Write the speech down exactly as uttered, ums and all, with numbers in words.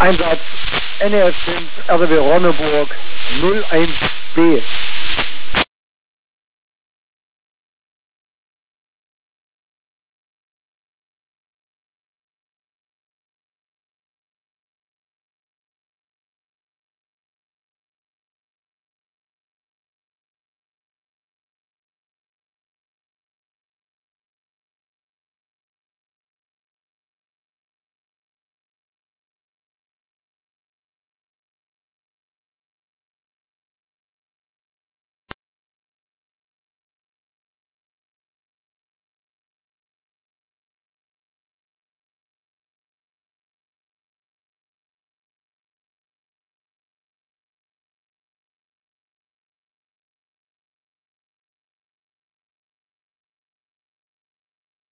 Einsatz N E F fünf R W Ronneburg null eins B.